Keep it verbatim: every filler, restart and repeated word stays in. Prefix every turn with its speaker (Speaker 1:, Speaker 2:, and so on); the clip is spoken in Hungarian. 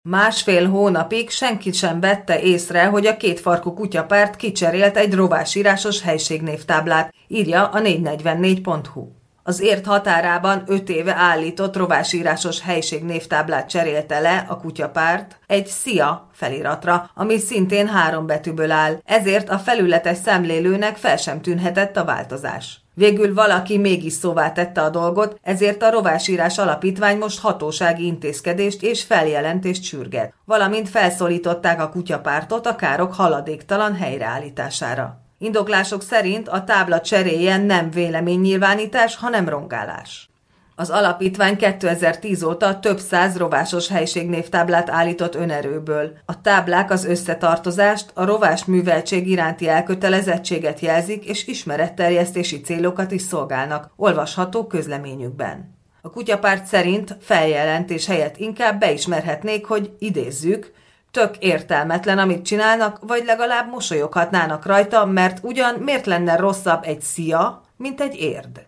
Speaker 1: Másfél hónapig senki sem vette észre, hogy a kétfarkú kutyapárt kicserélt egy rovásírásos helységnévtáblát, írja a négyszáznegyvennégy pont hu. Az ért határában öt éve állított rovásírásos helységnévtáblát cserélte le a kutyapárt egy Szia feliratra, ami szintén három betűből áll, ezért a felületes szemlélőnek fel sem tűnhetett a változás. Végül valaki mégis szóvá tette a dolgot, ezért a Rovásírás Alapítvány most hatósági intézkedést és feljelentést sürget, valamint felszólították a kutyapártot a károk haladéktalan helyreállítására. Indoklások szerint a tábla cseréje nem véleménynyilvánítás, hanem rongálás. Az alapítvány kétezer-tíz óta több száz rovásos helységnévtáblát állított önerőből. A táblák az összetartozást, a rovás műveltség iránti elkötelezettséget jelzik és ismeretterjesztési célokat is szolgálnak, olvasható közleményükben. A kutyapárt szerint feljelentés helyett inkább beismerhetnék, hogy idézzük, tök értelmetlen, amit csinálnak, vagy legalább mosolyoghatnának rajta, mert ugyan miért lenne rosszabb egy szia, mint egy érd.